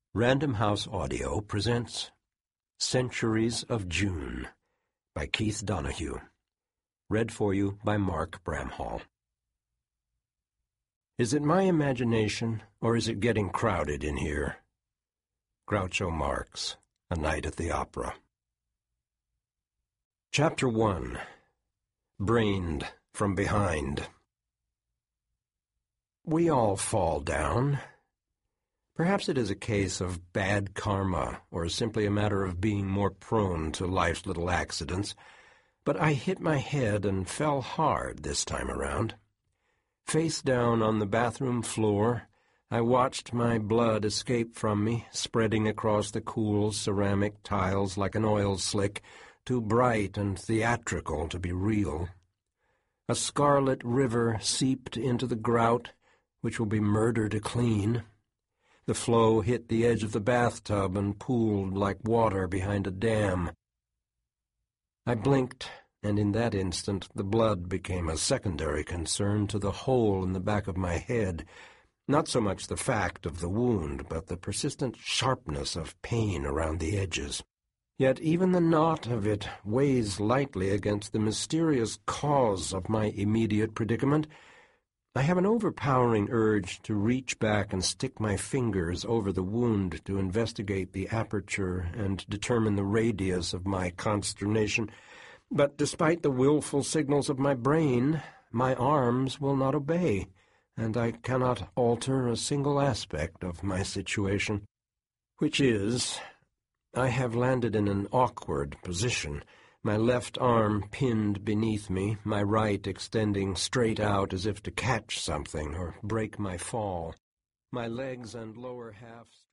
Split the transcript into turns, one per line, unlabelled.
Random House Audio presents Centuries of June by Keith Donahue. Read for you by Mark Bramhall. Is it my imagination, or is it getting crowded in here? Groucho Marx, A Night at the Opera. Chapter 1. Brained from Behind. We all fall down. Perhaps it is a case of bad karma, or simply a matter of being more prone to life's little accidents, but I hit my head and fell hard this time around. Face down on the bathroom floor, I watched my blood escape from me, spreading across the cool ceramic tiles like an oil slick, too bright and theatrical to be real. A scarlet river seeped into the grout, which will be murder to clean. The flow hit the edge of the bathtub and pooled like water behind a dam. I blinked, and in that instant the blood became a secondary concern to the hole in the back of my head, not so much the fact of the wound, but the persistent sharpness of pain around the edges. Yet even the knot of it weighs lightly against the mysterious cause of my immediate predicament. I have an overpowering urge to reach back and stick my fingers over the wound to investigate the aperture and determine the radius of my consternation, but despite the willful signals of my brain, my arms will not obey, and I cannot alter a single aspect of my situation, which is, I have landed in an awkward position, my left arm pinned beneath me, my right extending straight out as if to catch something or break my fall, my legs and lower half